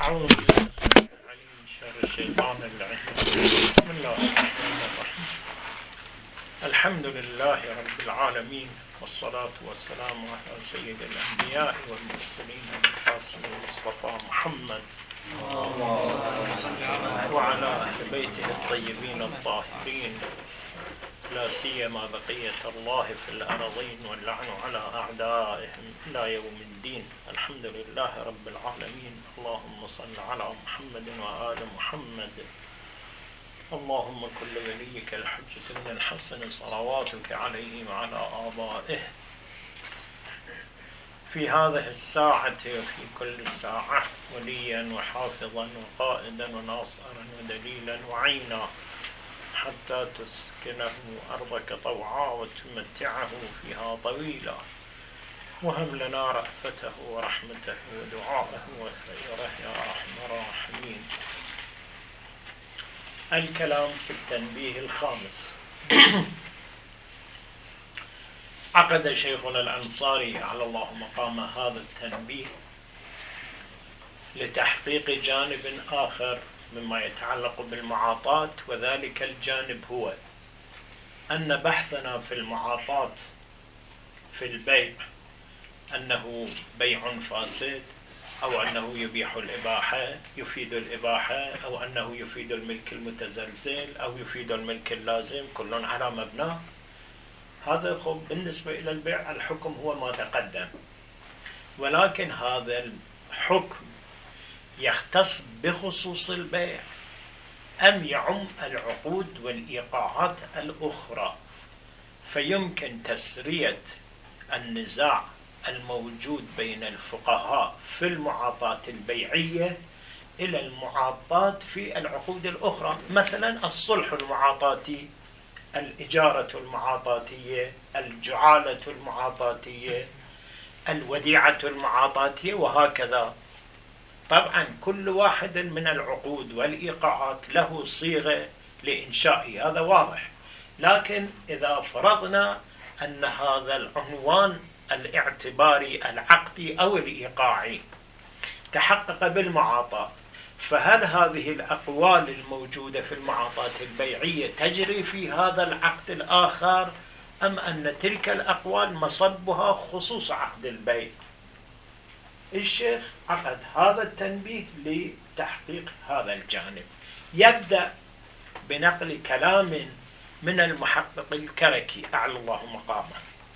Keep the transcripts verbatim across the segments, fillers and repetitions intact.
أعوذ بالله من شر الشيطان اللعين. بسم الله الرحمن الرحيم. الحمد لله رب العالمين، والصلاة والسلام على سيد الأنبياء والمرسلين القاسم المصطفى محمد وعلى أهل بيته الطيبين الطاهرين، لا سيما بقية الله في الأرضين، واللعن على أعدائهم إلى يوم الدين. الحمد لله رب العالمين. اللهم صل على محمد وآل محمد. اللهم كل وليك الحجة بن الحسن صلواتك عليه وعلى آبائه في هذه الساعة وفي كل ساعة، وليا وحافظا وقائدا وناصرا ودليلا وعينا، حتى تسكنه أرضك طوعا وتمتعه فيها طويلا، وهب لنا رأفته ورحمته ودعاءه وخيره يا أرحم الراحمين. الكلام في التنبيه الخامس. عقد شيخنا الأنصاري على الله مقام هذا التنبيه لتحقيق جانب آخر مما يتعلق بالمعاطاة، وذلك الجانب هو أن بحثنا في المعاطاة في البيع أنه بيع فاسد، أو أنه يبيح الإباحة يفيد الإباحة، أو أنه يفيد الملك المتزلزل أو يفيد الملك اللازم، كل على مبنى. هذا خب بالنسبة إلى البيع الحكم هو ما تقدم، ولكن هذا الحكم يختص بخصوص البيع أم يعم العقود والإيقاعات الأخرى، فيمكن تسرية النزاع الموجود بين الفقهاء في المعاطاة البيعية إلى المعاطاة في العقود الأخرى، مثلا الصلح المعاطاتي، الإجارة المعاطاتية، الجعالة المعاطاتية، الوديعة المعاطاتية، وهكذا. طبعا كل واحد من العقود والإيقاعات له صيغة لإنشائه، هذا واضح. لكن إذا فرضنا أن هذا العنوان الاعتباري العقدي أو الإيقاعي تحقق بالمعاطاة، فهل هذه الأقوال الموجودة في المعاطاة البيعية تجري في هذا العقد الآخر، أم أن تلك الأقوال مصبها خصوص عقد البيع؟ الشيخ عقد هذا التنبيه لتحقيق هذا الجانب. يبدأ بنقل كلام من المحقق الكركي أعلى الله مقامه،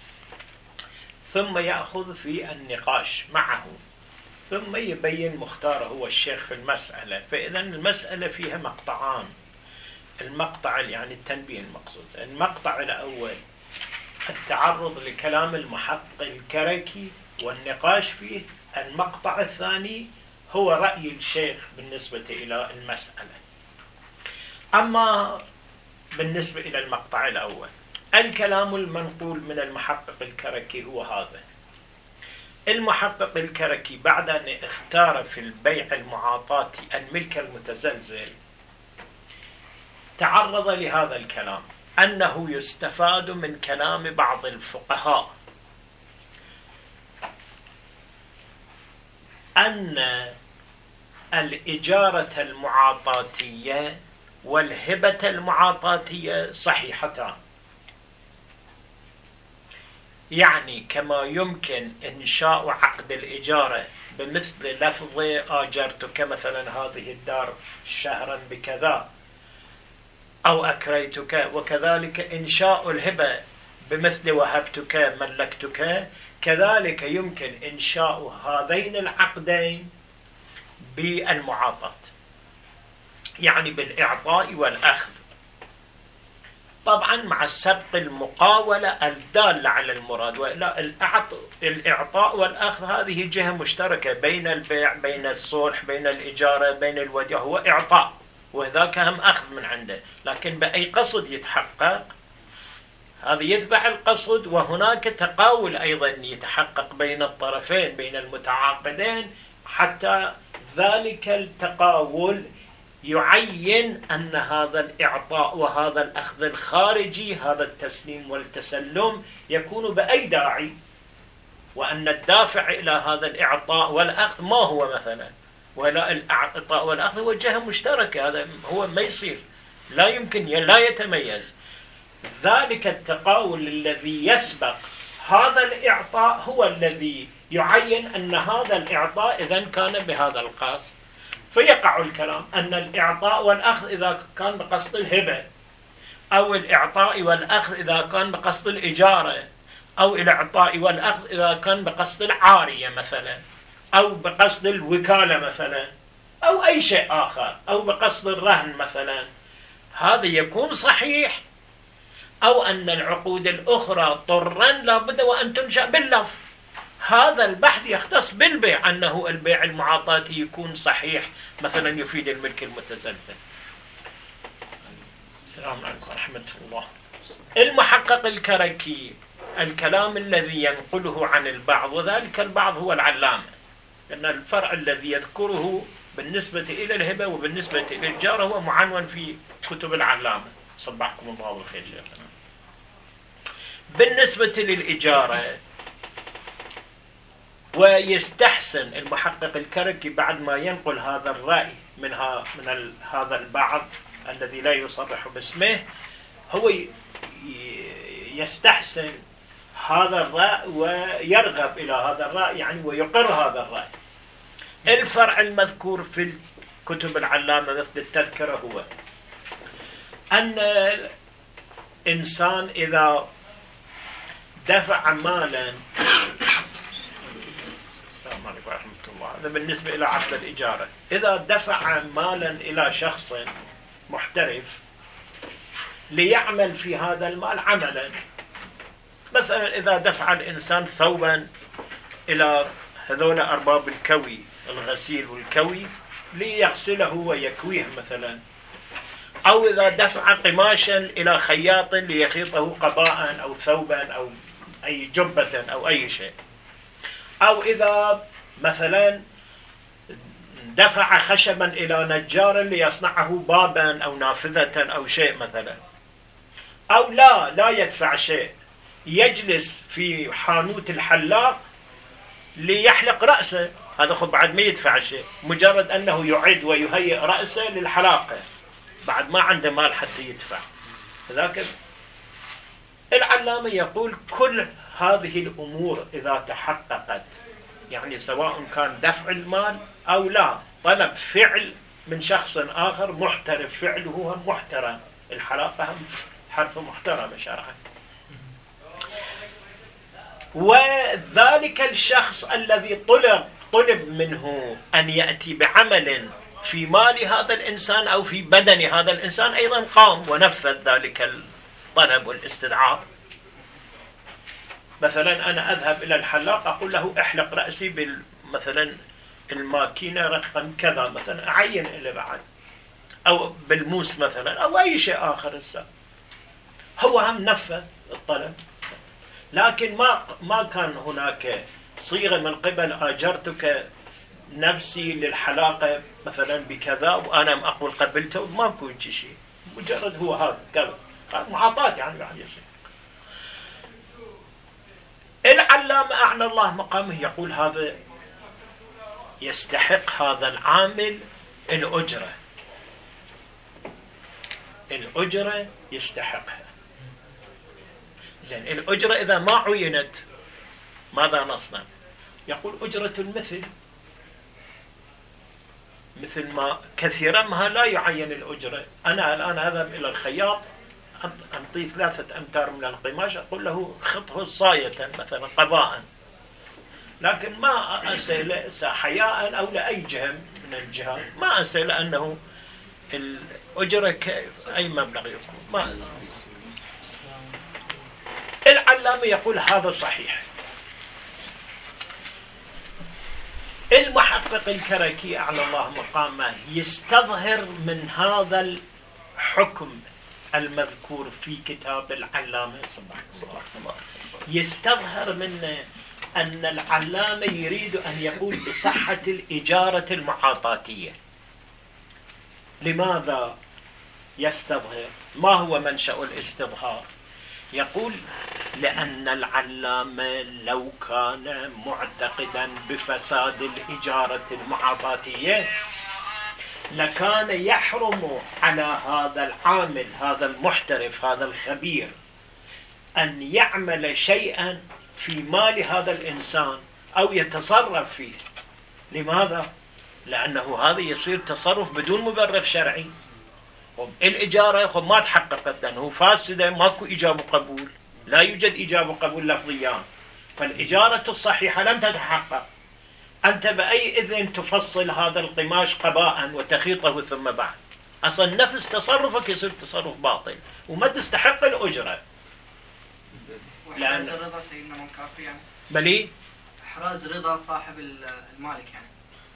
ثم يأخذ في النقاش معه، ثم يبين مختاره هو الشيخ في المسألة. فإذا المسألة فيها مقطعان. المقطع يعني التنبيه المقصود، المقطع الأول التعرض لكلام المحقق الكركي والنقاش فيه. المقطع الثاني هو رأي الشيخ بالنسبة إلى المسألة. أما بالنسبة إلى المقطع الأول، الكلام المنقول من المحقق الكركي هو هذا. المحقق الكركي بعد أن اختار في البيع المعاطاتي الملك المتزلزل، تعرض لهذا الكلام، أنه يستفاد من كلام بعض الفقهاء أن الإجارة المعاطاتية والهبة المعاطاتية صحيحتان. يعني كما يمكن إنشاء عقد الإجارة بمثل لفظ آجرتك مثلا هذه الدار شهرا بكذا، أو أكريتك، وكذلك إنشاء الهبة بمثل وهبتك ملكتك، كذلك يمكن إنشاء هذين العقدين بالمعاطاة، يعني بالإعطاء والأخذ، طبعا مع السبق المقاولة الدالة على المراد. وإلا الإعطاء والأخذ هذه جهة مشتركة بين البيع، بين الصلح، بين الإجارة، بين الوديعة، هو إعطاء، وذاك هم أخذ من عنده، لكن بأي قصد يتحقق هذا يتبع القصد. وهناك تقاول أيضا يتحقق بين الطرفين، بين المتعاقدين، حتى ذلك التقاول يعين أن هذا الإعطاء وهذا الأخذ الخارجي، هذا التسليم والتسلم، يكون بأي داعي، وأن الدافع إلى هذا الإعطاء والأخذ ما هو مثلا ولا الإعطاء والأخذ هو جهة مشتركة، هذا هو ما يصير، لا يمكن لا يتميز. ذلك التقاول الذي يسبق هذا الإعطاء هو الذي يعين أن هذا الإعطاء إذن كان بهذا القصد، فيقع الكلام أن الإعطاء والأخذ إذا كان بقصد الهبة، أو الإعطاء والأخذ إذا كان بقصد الإجارة، أو الإعطاء والأخذ إذا كان بقصد العارية مثلا، أو بقصد الوكالة مثلا، أو أي شيء آخر، أو بقصد الرهن مثلا، هذا يكون صحيح. أو أن العقود الأخرى طرا لابد وأن تنشأ باللفظ. هذا البحث يختص بالبيع، أنه البيع المعاطاتي يكون صحيح مثلا يفيد الملك المتزلزل. السلام عليكم ورحمة الله. المحقق الكركي الكلام الذي ينقله عن البعض، وذلك البعض هو العلامة، لأن الفرع الذي يذكره بالنسبة إلى الهبة وبالنسبة إلى الإجارة هو معنون في كتب العلامة. صبحكم الله بالخير شيخنا. بالنسبة للإجارة، ويستحسن المحقق الكركي بعد ما ينقل هذا الرأي من, ها من هذا البعض الذي لا يصرح باسمه، هو يستحسن هذا الرأي ويرغب إلى هذا الرأي، يعني ويقر هذا الرأي. الفرع المذكور في كتب العلامة مثل التذكرة هو أن الإنسان إذا دفع مالا، السلام عليكم ورحمة الله، هذا بالنسبة إلى عقد الإجارة، إذا دفع مالا إلى شخص محترف ليعمل في هذا المال عملا، مثلا إذا دفع الإنسان ثوبا إلى هذول أرباب الكوي، الغسيل والكوي، ليغسله ويكويه مثلا، أو إذا دفع قماشا إلى خياط ليخيطه قباء أو ثوبا أو أي جبة أو أي شيء، أو إذا مثلا دفع خشبا إلى نجار ليصنعه بابا أو نافذة أو شيء مثلا، أو لا لا يدفع شيء، يجلس في حانوت الحلاق ليحلق رأسه، هذا خب بعد ما يدفع شيء، مجرد أنه يعد ويهيئ رأسه للحلاقة، بعد ما عنده مال حتى يدفع. لكن العلامة يقول كل هذه الأمور إذا تحققت، يعني سواء كان دفع المال أو لا، طلب فعل من شخص آخر محترف، فعله هم محترم، الحلاقة هم حرف محترم شرعا، وذلك الشخص الذي طلب طلب منه أن يأتي بعمل في مال هذا الإنسان أو في بدن هذا الإنسان أيضا قام ونفذ ذلك الطلب والاستدعاء. مثلا أنا أذهب إلى الحلاق أقول له احلق رأسي بال مثلا الماكينة رقم كذا مثلا، أعين إلى بعد، أو بالموس مثلا، أو أي شيء آخر. السابق هو هم نفذ الطلب، لكن ما ما كان هناك صيغة من قبل آجرتك نفسي للحلاقة مثلا بكذا وأنا أقول قبلته، ماكو شيء، مجرد هو هذا كذا، هذا معاطاة يعني راح يصير. العلامة أعلى الله مقامه يقول هذا يستحق هذا العامل الأجرة، الأجرة يستحقها. زين، الأجرة إذا ما عينت ماذا نصنع؟ يقول أجرة المثل، مثل ما كثيرا ما لا يعين الأجرة. أنا الآن أذهب إلى الخياط أنطيه ثلاثة أمتار من القماش، أقول له خطه صاية مثلا قباء، لكن ما أسأل حياء أو لأي جهة من الجهات، ما أسأل أنه الأجرة أي مبلغ يكون، ما أسأل. العلامة يقول هذا صحيح. المحقق الكركي أعلى الله مقامه يستظهر من هذا الحكم المذكور في كتاب العلامة يستظهر منه أن العلامة يريد أن يقول بصحة الإجارة المعاطاتية. لماذا يستظهر؟ ما هو منشأ الاستظهار؟ يقول لأن العلامة لو كان معتقدا بفساد الإجارة المعاطاتية لكان يحرم على هذا العامل، هذا المحترف، هذا الخبير، أن يعمل شيئا في مال هذا الإنسان أو يتصرف فيه. لماذا؟ لأنه هذا يصير تصرف بدون مبرر شرعي. الإجارة ما تحققت لأنه فاسدة، ماكو إيجاب وقبول، لا يوجد إيجاب وقبول لفظيان، فالإجارة الصحيحة لم تتحقق. أنت بأي إذن تفصل هذا القماش قباء وتخيطه ثم بعد؟ أصلا نفس تصرفك يصير تصرف باطل وما تستحق الأجرة. لأن رضا سيدنا من كافي يعني؟ بلي إحراز رضا صاحب المالك يعني.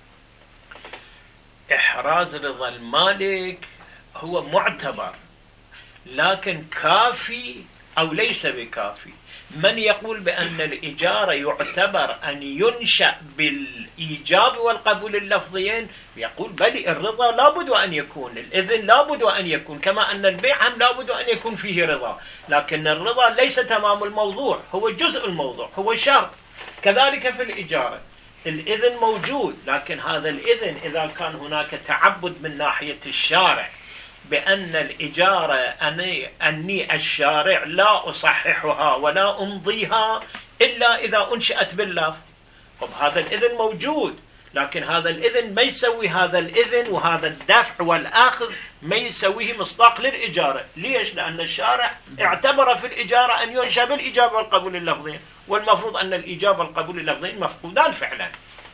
إحراز رضا المالك هو معتبر، لكن كافي أو ليس بكافي؟ من يقول بأن الإجارة يعتبر أن ينشأ بالإيجاب والقبول اللفظيين يقول بل الرضا لابد أن يكون، الإذن لابد أن يكون، كما أن البيع هم لابد أن يكون فيه رضا، لكن الرضا ليس تمام الموضوع، هو جزء الموضوع، هو شرط. كذلك في الإجارة الإذن موجود، لكن هذا الإذن إذا كان هناك تعبد من ناحية الشارع بأن الإجارة أني, أني الشارع لا أصححها ولا أمضيها إلا إذا أنشأت باللفظ، طب هذا الإذن موجود، لكن هذا الإذن ما يسوي هذا الإذن وهذا الدفع والأخذ ما يسويه مصداق للإجارة. ليش؟ لأن الشارع اعتبر في الإجارة أن ينشأ بالإجابة والقبول اللفظي، والمفروض أن الإجابة والقبول اللفظي مفقودان فعلا.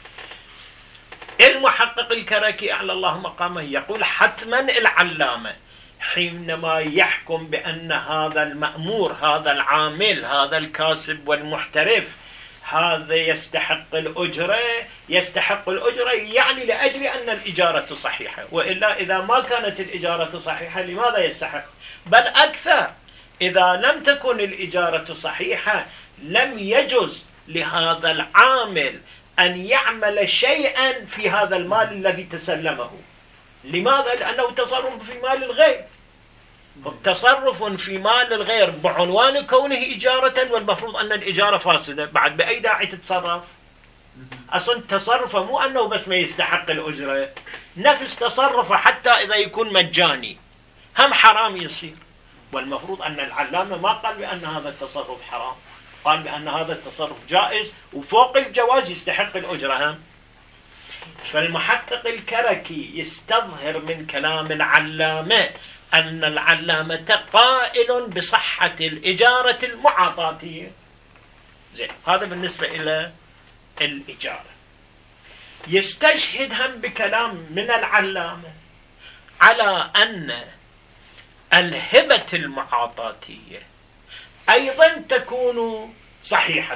المحقق الكركي أعلى الله مقامه يقول حتما العلامة حينما يحكم بأن هذا المأمور، هذا العامل، هذا الكاسب والمحترف هذا يستحق الأجرة، يستحق الأجرة يعني لأجل أن الإجارة صحيحة، وإلا إذا ما كانت الإجارة صحيحة لماذا يستحق؟ بل أكثر، إذا لم تكن الإجارة صحيحة لم يجوز لهذا العامل أن يعمل شيئا في هذا المال الذي تسلمه. لماذا؟ لأنه تصرف في مال الغير، تصرف في مال الغير بعنوان كونه إجارة، والمفروض أن الإجارة فاسدة، بعد بأي داعي تتصرف؟ أصلا تصرفه مو أنه بس ما يستحق الأجرة، نفس تصرفه حتى إذا يكون مجاني هم حرام يصير، والمفروض أن العلامة ما قال بأن هذا التصرف حرام، قال بأن هذا التصرف جائز وفوق الجواز يستحق الأجرة هم. فالمحقق الكركي يستظهر من كلام العلامة أن العلامة قائل بصحة الإجارة المعاطاتية. زين، هذا بالنسبة إلى الإجارة. يستشهد هم بكلام من العلامة على أن الهبة المعاطاتية أيضا تكون صحيحة.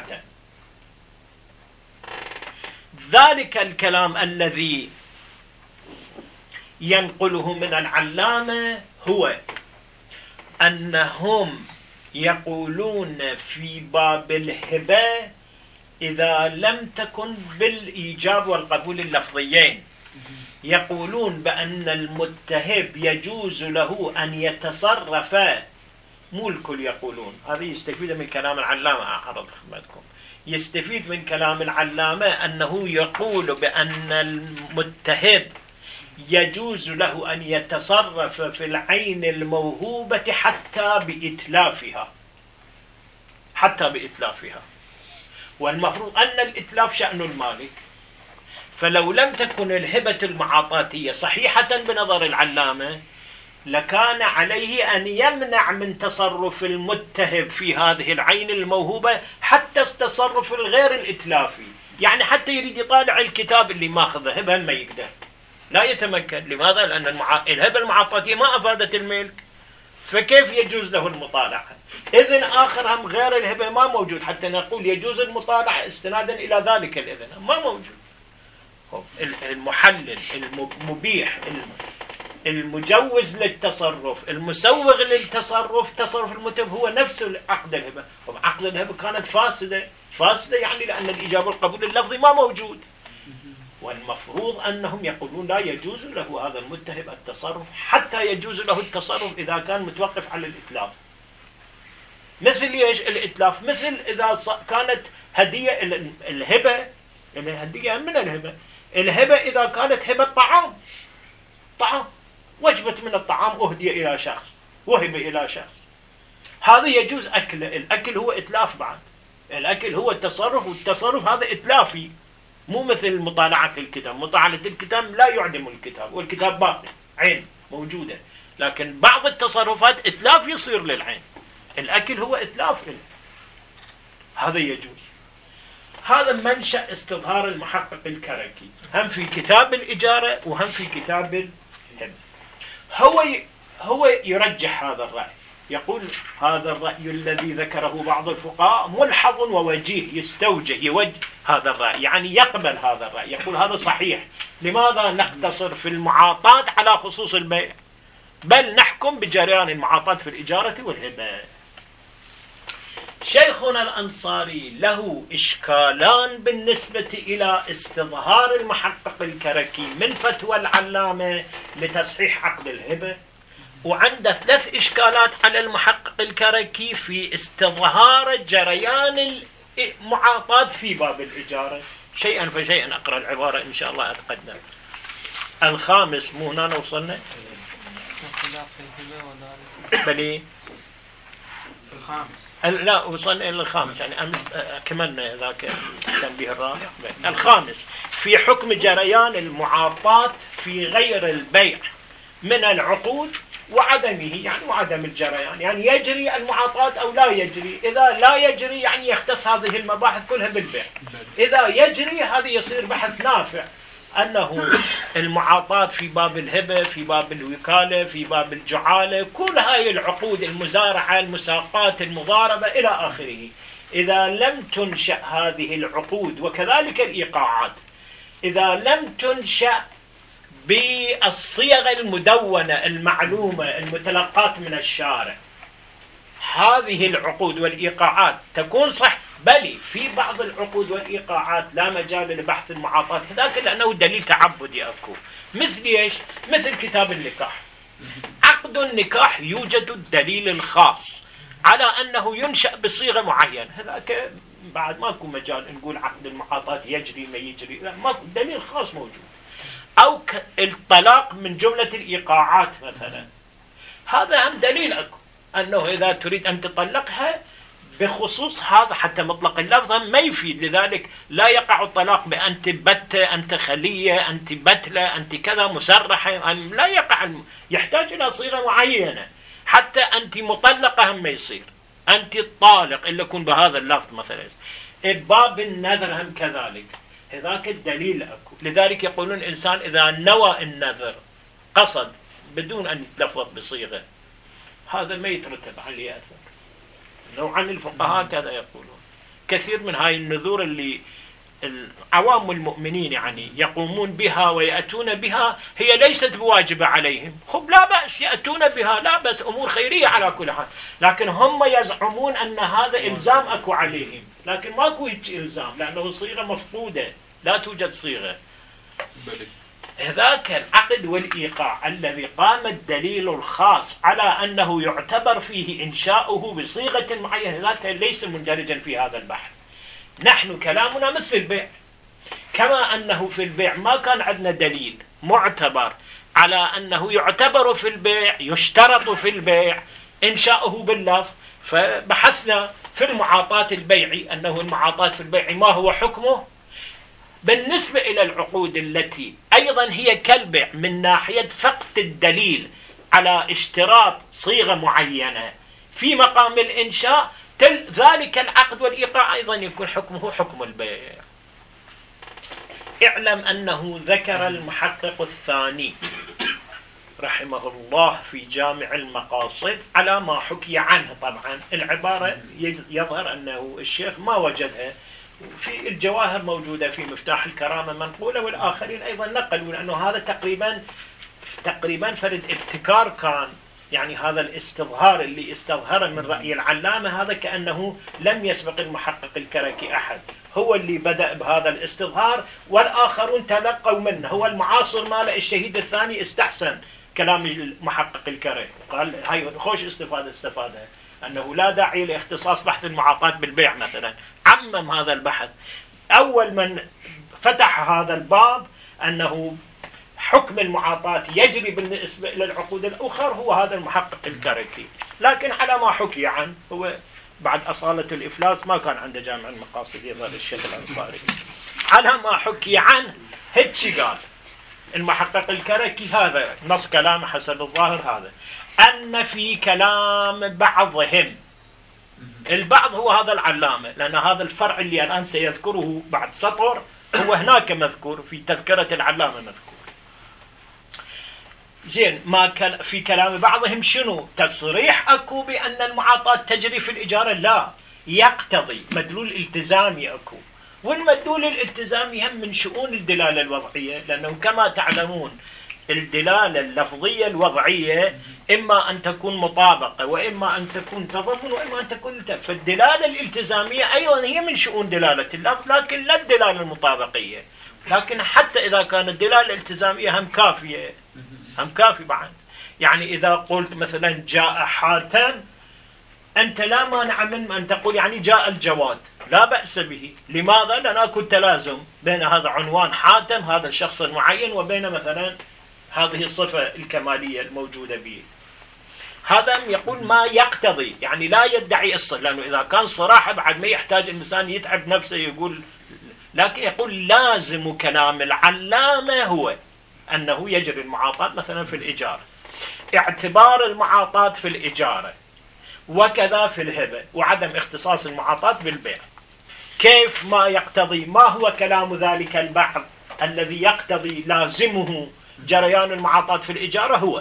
ذلك الكلام الذي ينقله من العلامة هو أنهم يقولون في باب الهبة إذا لم تكن بالإيجاب والقبول اللفظيين، يقولون بأن المتهب يجوز له أن يتصرف، مو الكل يقولون، هذه يستفيد من كلام العلامة، أعرض خدمتكم، يستفيد من كلام العلامة أنه يقول بأن المتهب يجوز له أن يتصرف في العين الموهوبة حتى بإتلافها، حتى بإتلافها، والمفروض أن الإتلاف شأن المالك، فلو لم تكن الهبة المعاطاتية صحيحة بنظر العلامة لكان عليه أن يمنع من تصرف المتهب في هذه العين الموهوبة حتى التصرف الغير الإتلافي، يعني حتى يريد يطالع الكتاب اللي ماخذه هبة ما يقدر، لا يتمكن. لماذا؟ لأن المع... الهبة المعاطاتية ما أفادت الملك، فكيف يجوز له المطالعة؟ إذن آخر هم غير الهبة ما موجود حتى نقول يجوز المطالعة استنادا إلى ذلك الإذن، ما موجود. المحلل، المبيح، المجوز للتصرف، المسوغ للتصرف، تصرف المتهب هو نفس عقد الهبة، وعقد الهبة كانت فاسدة، فاسدة يعني لأن الإجابة والقبول اللفظي ما موجود، والمفروض أنهم يقولون لا يجوز له هذا المتهب التصرف حتى يجوز له التصرف إذا كان متوقف على الإتلاف. مثل ايش الاتلاف؟ مثل اذا كانت هديه الهبه، الهديه من الهبه، الهبه اذا كانت هبه طعام، طعام وجبه من الطعام اهدي الى شخص، وهب الى شخص، هذا يجوز اكله. الاكل هو اتلاف بعد، الاكل هو التصرف، والتصرف هذا اتلافي، مو مثل مطالعه الكتاب. مطالعه الكتاب لا يعدم الكتاب، والكتاب باقي، عين موجوده، لكن بعض التصرفات اتلاف يصير للعين، الاكل هو اتلاف له، هذا يجوز. هذا منشأ استظهار المحقق الكركي، هم في كتاب الإجارة وهم في كتاب الهبة. هو هو يرجح هذا الرأي، يقول هذا الرأي الذي ذكره بعض الفقهاء ملحظ ووجيه، يستوجه يوجه هذا الرأي، يعني يقبل هذا الرأي، يقول هذا صحيح. لماذا نقتصر في المعاطاة على خصوص البيع، بل نحكم بجريان المعاطاة في الإجارة والهبة. شيخنا الأنصاري له إشكالان بالنسبة إلى استظهار المحقق الكركي من فتوى العلامة لتصحيح عقد الهبة، وعنده ثلاث إشكالات على المحقق الكركي في استظهار جريان المعاطاة في باب الإجارة. شيئا فشيئا أقرأ العبارة إن شاء الله أتقدم. الخامس، مو هنا وصلنا؟ بلي الخامس لا وصلنا إلى الخامس، يعني أمس كملنا ذاك التنبيه الرابع. الخامس في حكم جريان المعاطاة في غير البيع من العقود وعدمه، يعني وعدم الجريان، يعني يجري المعاطاة أو لا يجري. إذا لا يجري يعني يختص هذه المباحث كلها بالبيع، إذا يجري هذا يصير بحث نافع، أنه المعاطاة في باب الهبة، في باب الوكالة، في باب الجعالة، كل هاي العقود، المزارعة، المساقات، المضاربة إلى آخره، إذا لم تنشأ هذه العقود وكذلك الإيقاعات، إذا لم تنشأ بالصيغ المدونة المعلومة المتلقاة من الشارع، هذه العقود والإيقاعات تكون صح. بل في بعض العقود والإيقاعات لا مجال لبحث المعاطاة هذاك، لأنه دليل تعبدي أكو. مثل إيش؟ مثل كتاب النكاح. عقد النكاح يوجد الدليل الخاص على أنه ينشأ بصيغة معينة، هذاك بعد ماكو مجال نقول عقد المعاطاة يجري ما يجري، لا، ماكو دليل خاص موجود. أو الطلاق من جملة الإيقاعات مثلا، هذا هم دليل أكو أنه إذا تريد أن تطلقها بخصوص هذا، حتى مطلق اللفظ ما يفيد، لذلك لا يقع الطلاق بأنت بتة، أنت خلية، أنت بتلة، أنت كذا مسرحة، لا يقع، يحتاج إلى صيغة معينة. حتى أنت مطلقة هم ما يصير، أنت الطالق إلا يكون بهذا اللفظ مثلا. باب النذر هم كذلك، هذاك الدليل أكو. لذلك يقولون الإنسان إذا نوى النذر قصد بدون أن يتلفظ بصيغة، هذا ما يترتب عليه أثر. نوعا الفقهاء كذا يقولون. كثير من هاي النذور اللي عوام المؤمنين يعني يقومون بها ويأتون بها، هي ليست بواجبة عليهم، خب لا بأس يأتون بها، لا بأس، أمور خيرية على كل حال، لكن هم يزعمون أن هذا إلزام أكو عليهم، لكن ماكو إلزام، لأنه صيغة مفقودة، لا توجد صيغة. ذاك العقد والإيقاع الذي قام الدليل الخاص على أنه يعتبر فيه إنشاؤه بصيغة معينة، ذاك ليس مندرجا في هذا البحث. نحن كلامنا مثل البيع، كما أنه في البيع ما كان عندنا دليل معتبر على أنه يعتبر في البيع، يشترط في البيع إنشاؤه باللفظ، فبحثنا في المعاطاة البيعي أنه المعاطاة في البيع ما هو حكمه. بالنسبة إلى العقود التي أيضا هي كالبيع من ناحية فقد الدليل على اشتراط صيغة معينة في مقام الإنشاء، ذلك العقد والإيقاع أيضا يكون حكمه حكم البيع. اعلم أنه ذكر المحقق الثاني رحمه الله في جامع المقاصد على ما حكي عنه. طبعا العبارة يظهر أنه الشيخ ما وجدها في الجواهر، موجودة في مفتاح الكرامة منقولة، والآخرين أيضا نقلوا، لأنه هذا تقريبا تقريبا فرد ابتكار كان، يعني هذا الاستظهار اللي استظهر من رأي العلامة هذا كأنه لم يسبق المحقق الكركي أحد، هو اللي بدأ بهذا الاستظهار والآخرون تلقوا منه. هو المعاصر ماله الشهيد الثاني استحسن كلام المحقق الكركي، قال هاي خوش استفادة استفادة أنه لا داعي لاختصاص بحث المعاطاة بالبيع مثلا، عمم هذا البحث. أول من فتح هذا الباب أنه حكم المعاطاة يجري بالنسبة إلى العقود الأخرى هو هذا المحقق الكركي، لكن على ما حكي عنه هو بعد أصالة الإفلاس ما كان عنده جامع المقاصد يظهر الشيخ الأنصاري، على ما حكي عنه هيك قال المحقق الكركي، هذا نص كلامه حسب الظاهر هذا، أن في كلام بعضهم، البعض هو هذا العلامة، لأن هذا الفرع اللي الآن سيذكره بعد سطر هو هناك مذكور في تذكرة العلامة مذكور. زين، ما كان في كلام بعضهم شنو؟ تصريح أكو بأن المعاطاة تجري في الإجارة؟ لا، يقتضي مدلول التزامي أكو، والمدلول الالتزامي هم من شؤون الدلالة الوضعية، لأنه كما تعلمون الدلالة اللفظية الوضعية إما أن تكون مطابقة وإما أن تكون تضمن وإما أن تكون التف. فالدلالة الالتزامية أيضا هي من شؤون دلالة اللفظ، لكن لا الدلالة المطابقية. لكن حتى إذا كانت الدلالة الالتزامية هم كافية، هم كافي بعد. يعني إذا قلت مثلا جاء حاتم، أنت لا مانع من أن تقول يعني جاء الجواد، لا بأس به. لماذا؟ لأن أكو تلازم بين هذا عنوان حاتم هذا الشخص المعين وبين مثلا هذه الصفة الكمالية الموجودة به. هذا يقول ما يقتضي، يعني لا يدعي الصراحة، لأنه إذا كان صراحة بعد ما يحتاج الإنسان يتعب نفسه يقول، لكن يقول لازم كلام العلامة هو أنه يجري المعاطاة مثلا في الإجارة، اعتبار المعاطاة في الإجارة وكذا في الهبة، وعدم اختصاص المعاطاة بالبيع. كيف ما يقتضي؟ ما هو كلام ذلك البعض الذي يقتضي لازمه جريان المعاطاة في الإجارة؟ هو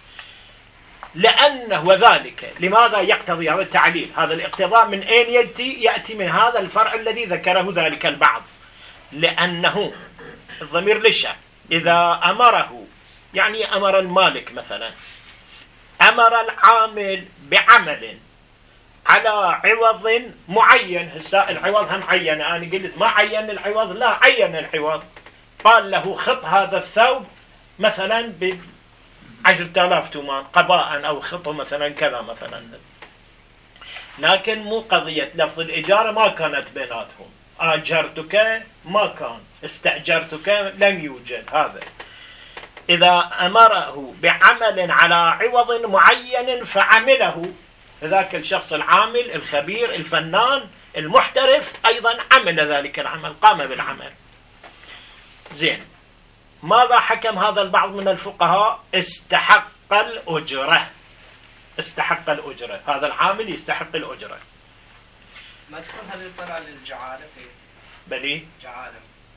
لأنه وذلك لماذا يقتضي هذا التعليل؟ هذا الاقتضاء من أين يأتي؟ يأتي من هذا الفرع الذي ذكره ذلك البعض، لأنه الضمير للشأن إذا أمره، يعني أمر المالك مثلا، أمر العامل بعمل على عوض معين، هسه العوض هم عين، أنا قلت ما عين العوض، لا عين العوض، قال له خط هذا الثوب مثلا بعشرة آلاف تومان قباء أو خطه مثلا كذا مثلا، لكن مو قضية لفظ الإجارة ما كانت بيناتهم، آجرتك ما كان، استأجرتك لم يوجد. هذا إذا أمره بعمل على عوض معين فعمله، ذاك الشخص العامل الخبير الفنان المحترف أيضا عمل ذلك العمل، قام بالعمل. زين، ماذا حكم هذا البعض من الفقهاء؟ استحق الأجرة، استحق الأجرة، هذا العامل يستحق الأجرة. ما تكون هذه طلع للجعالة سيد؟ بلي جعالة.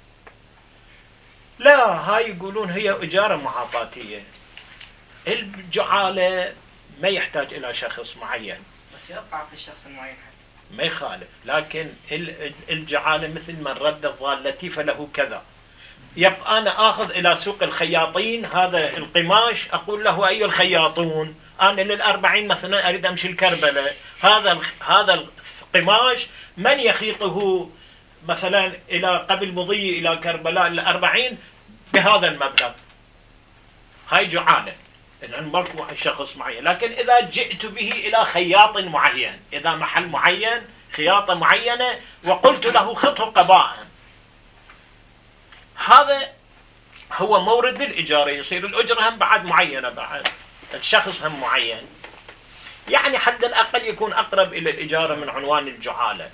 لا، هاي يقولون هي إجارة معاطاتية. الجعالة ما يحتاج إلى شخص معين، بس يقع في الشخص المعين حتى. ما يخالف، لكن الجعالة مثل من رد ضالتي فله كذا. يبقى أنا آخذ إلى سوق الخياطين هذا القماش، أقول له أي الخياطون، أنا للأربعين مثلا أريد أمشي الكربلة، هذا هذا القماش من يخيطه مثلا إلى قبل مضي إلى كربلاء الأربعين بهذا المبلغ، هاي جعالة، لأن ماكو شخص معين. لكن إذا جئت به إلى خياط معين، إذا محل معين خياطة معينة وقلت له خطه قباء، هذا هو مورد الإجارة، يصير الأجرة هم بعد معينة، بعد الشخص هم معين، يعني حد الأقل يكون أقرب إلى الإجارة من عنوان الجعالة.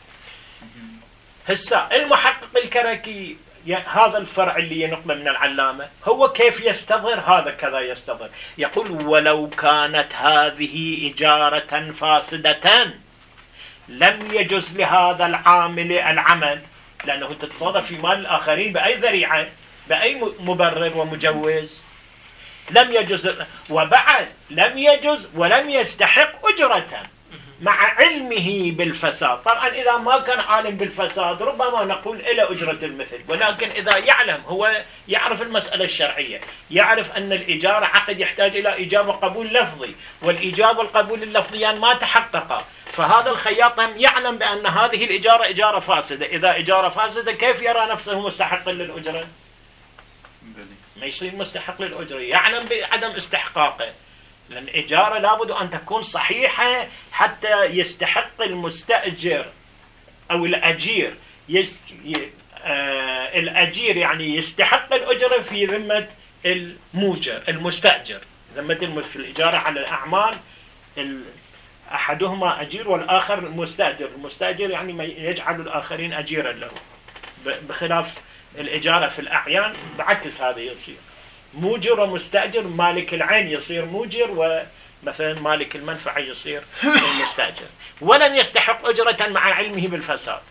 هسه المحقق الكركي هذا الفرع اللي ينقله من العلامة هو كيف يستظهر؟ هذا كذا يستظهر، يقول ولو كانت هذه إجارة فاسدة لم يجوز لهذا العامل العمل، لأنه تتصرف في مال الآخرين بأي ذريعة، بأي مبرر ومجوز، لم يجوز، وبعد لم يجوز ولم يستحق أجرة مع علمه بالفساد. طبعا إذا ما كان عالم بالفساد ربما نقول إلى أجرة المثل، ولكن إذا يعلم، هو يعرف المسألة الشرعية، يعرف أن الإجارة عقد يحتاج إلى إجابة قبول لفظي، والإجابة القبول اللفظيان ما تحقق، فهذا الخياط يعلم بأن هذه الإجارة إجارة فاسدة. إذا إجارة فاسدة كيف يرى نفسه مستحقا للأجرة؟ ما يصير مستحق للأجرة، يعلم بعدم استحقاقه، لأن الإجارة لابد أن تكون صحيحة حتى يستحق المستأجر أو الأجير يس... ي... آه... الأجير يعني يستحق الأجرة في ذمة الموجر المستأجر، ذمة الم... في الإجارة على الأعمال ال... أحدهما أجير والآخر مستأجر. المستأجر يعني ما يجعل الآخرين أجيرا له، بخلاف الإجارة في الأعيان بعكس هذا يصير موجر ومستأجر، مالك العين يصير موجر ومثلا مالك المنفعة يصير المستأجر، ولن يستحق أجرة مع علمه بالفساد.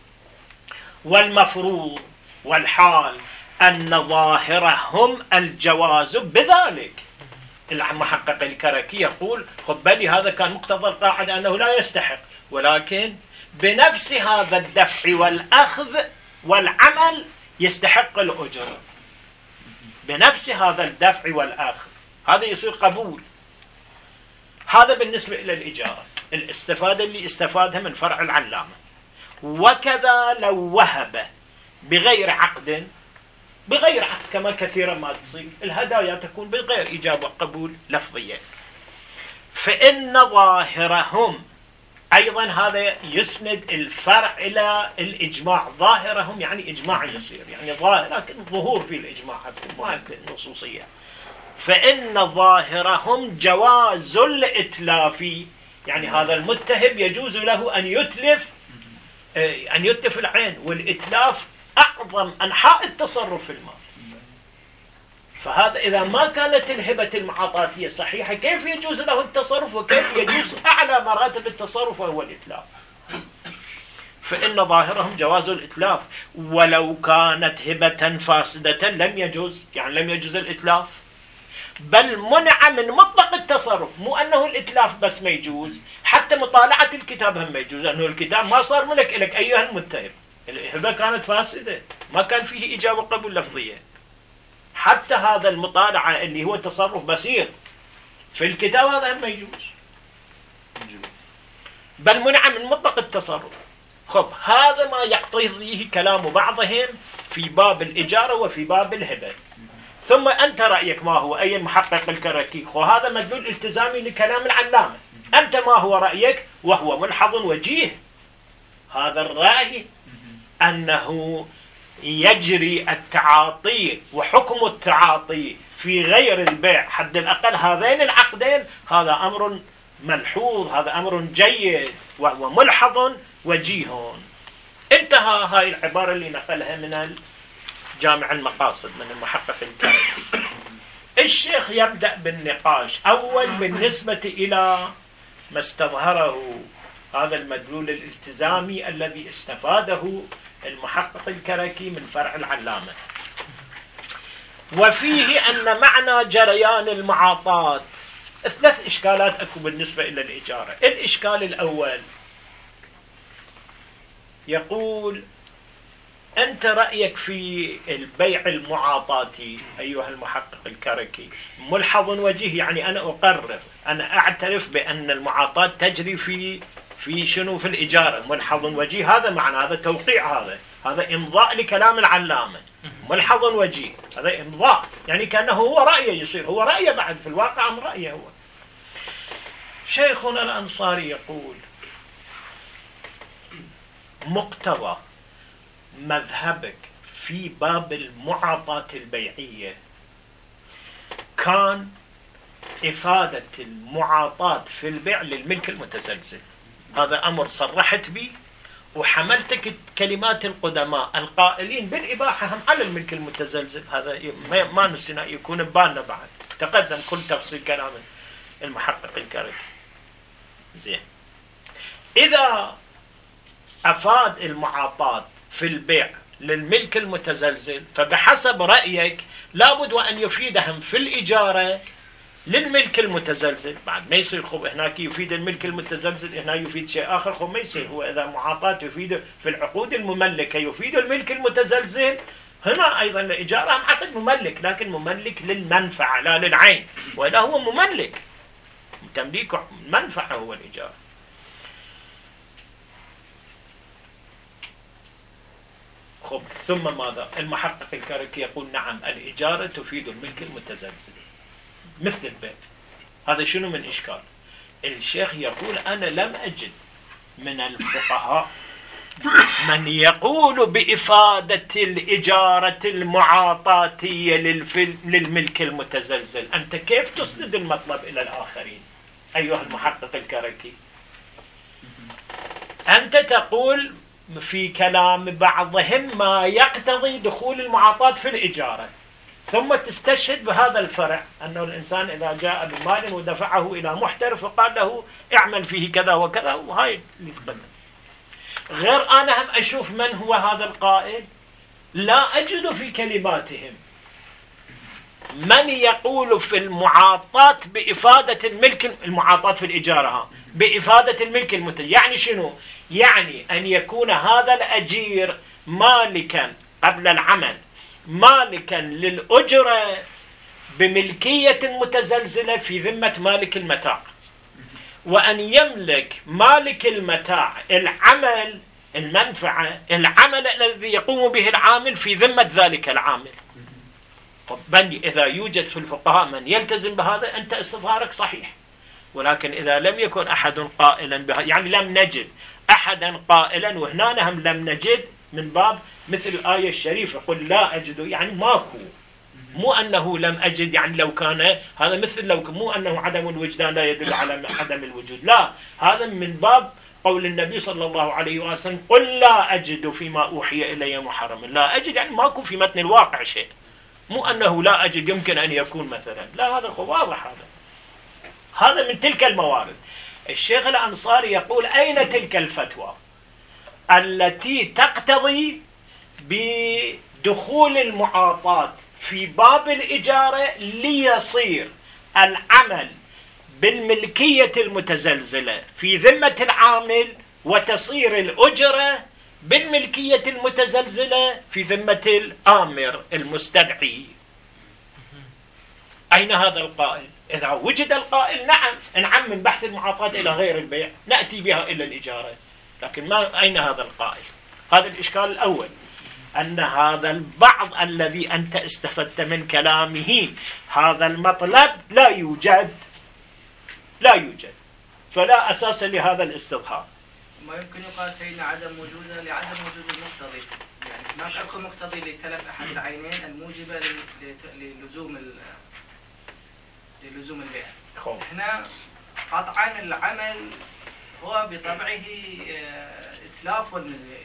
والمفروض والحال أن ظاهرهم الجواز بذلك. المحقق الكركي يقول خذ بالي هذا كان مقتضى القاعدة أنه لا يستحق، ولكن بنفس هذا الدفع والأخذ والعمل يستحق الأجرة، بنفس هذا الدفع والأخذ، هذا يصير قبول. هذا بالنسبة إلى الإجارة، الاستفادة اللي استفادها من فرع العلامة. وكذا لو وهب بغير عقد، بغير عقد كما كثيرا ما تصير الهدايا تكون بغير إجابة قبول لفظية، فإن ظاهرهم أيضا هذا يسند الفرع إلى الإجماع. ظاهرهم يعني إجماع يصير، يعني ظاهر لكن ظهور في الإجماع ما نصوصية. فإن ظاهرهم جواز الإتلاف، يعني هذا المتهم يجوز له أن يتلف أن يتلف العين، والإتلاف أعظم أنحاء التصرف في المال. فهذا إذا ما كانت الهبة المعاطاتية صحيحة كيف يجوز له التصرف، وكيف يجوز أعلى مراتب التصرف وهو الإتلاف. فإن ظاهرهم جواز الإتلاف، ولو كانت هبة فاسدة لم يجوز، يعني لم يجوز الإتلاف، بل منع من مطلق التصرف. مو أنه الإتلاف بس ما يجوز، حتى مطالعة الكتاب هم ما يجوز، لأنه الكتاب ما صار ملك لك أيها المتهم، الهبة كانت فاسدة، ما كان فيه إجابة قبول لفظية. حتى هذا المطالعة اللي هو تصرف بسيط في الكتاب هذا ما يجوز، بل منع من مطلق التصرف. خب هذا ما يقتضيه كلام بعضهم في باب الإجارة وفي باب الهبة. ثم أنت رأيك ما هو أي المحقق الكركي؟ وهذا مدلول التزامي لكلام العلامة. أنت ما هو رأيك؟ وهو ملحظ وجيه. هذا الرأي أنه يجري التعاطي وحكم التعاطي في غير البيع حد الأقل هذين العقدين، هذا أمر ملحوظ، هذا أمر جيد وهو ملحظ وجيه. انتهى هاي العبارة اللي نقلها من جامع المقاصد من المحقق الكركي. الشيخ يبدأ بالنقاش. أول بالنسبة إلى ما استظهره هذا المدلول الالتزامي الذي استفاده المحقق الكركي من فرع العلامة، وفيه أن معنى جريان المعاطاة ثلاث إشكالات أكو بالنسبة إلى الإجارة. الإشكال الأول يقول أنت رأيك في البيع المعاطاتي أيها المحقق الكركي ملحظ وجيه، يعني أنا أقرر، أنا أعترف بأن المعاطاة تجري في في شنو في الإجارة، ملحظ وجيه، هذا معنى، هذا توقيع، هذا هذا إمضاء لكلام العلامة، ملحظ وجيه، هذا إمضاء، يعني كأنه هو رأيه، يصير هو رأيه بعد في الواقع عن رأيه هو. شيخنا الأنصاري يقول مقتضى مذهبك في باب المعاطاة البيعية كان إفادة المعاطاة في البيع للملك المتزلزل. هذا أمر صرحت به، وحملتك كلمات القدماء القائلين بالإباحة هم على الملك المتزلزل. هذا ما نسينا يكون ببالنا بعد، تقدم كل تفصيل كلام المحقق الكركي. زين، إذا أفاد المعاطاة في البيع للملك المتزلزل فبحسب رأيك لابد وأن يفيدهم في الإجارة للملك المتزلزل. بعد ما يصير خب هناك يفيد الملك المتزلزل، هنا يفيد شيء آخر، خب ما يصير. هو إذا معاطاة يفيد في العقود المملكة يفيد الملك المتزلزل، هنا أيضا الإجارة هم عقد مملك، لكن مملك للمنفعة لا للعين، وإلا هو مملك، تمليك منفعة هو الإجارة. خب ثم ماذا؟ المحقق الكركي يقول نعم، الإجارة تفيد الملك المتزلزل مثل البيع. هذا شنو من إشكال؟ الشيخ يقول أنا لم أجد من الفقهاء من يقول بإفادة الإجارة المعاطاتية للملك المتزلزل. أنت كيف تسند المطلب إلى الآخرين أيها المحقق الكركي؟ أنت تقول في كلام بعضهم ما يقتضي دخول المعاطاة في الإجارة، ثم تستشهد بهذا الفرع أنه الإنسان إذا جاء بمال ودفعه إلى محترف وقال له اعمل فيه كذا وكذا، وهاي اللي تقدم. غير أنا هم أشوف من هو هذا القائل، لا أجد في كلماتهم من يقول في المعاطاة بإفادة الملك، المعاطاة في الإجارة بإفادة الملك المتزلزل. يعني شنو؟ يعني أن يكون هذا الأجير مالكا قبل العمل، مالكا للأجرة بملكية متزلزلة في ذمة مالك المتاع، وأن يملك مالك المتاع العمل، المنفعة، العمل الذي يقوم به العامل في ذمة ذلك العامل. بل إذا يوجد في الفقهاء من يلتزم بهذا أنت استظهارك صحيح، ولكن إذا لم يكن أحد قائلا بها، يعني لم نجد أحدا قائلا، وهنا هم لم نجد من باب مثل الآية الشريفة قل لا أجد، يعني ماكو، مو أنه لم أجد يعني لو كان هذا مثل لو مو أنه عدم الوجدان لا يدل على عدم الوجود، لا، هذا من باب قول النبي صلى الله عليه وسلم قل لا أجد فيما أوحي إلي محرما. لا أجد يعني ماكو في متن الواقع شيء، مو أنه لا أجد يمكن أن يكون مثلا، لا، هذا واضح. هذا هذا من تلك الموارد. الشيخ الأنصاري يقول أين تلك الفتوى التي تقتضي بدخول المعاطاة في باب الإجارة ليصير العمل بالملكية المتزلزلة في ذمة العامل، وتصير الأجرة بالملكية المتزلزلة في ذمة الآمر المستدعي؟ أين هذا القائل؟ إذا وجد القائل نعم نعم من بحث المعاطاة إلى غير البيع نأتي بها إلى الإجارة، لكن ما أين هذا القائل؟ هذا الإشكال الأول، أن هذا البعض الذي أنت استفدت من كلامه هذا المطلب لا يوجد، لا يوجد، فلا أساس لهذا الاستظهار. ما يمكن يقال سيدنا عدم وجوده لعدم وجود المقتضي، يعني هناك اكو مقتضي لتلف احد العينين الموجبه للزوم للزوم البيع. هنا قطعا العمل هو بطبعه اتلاف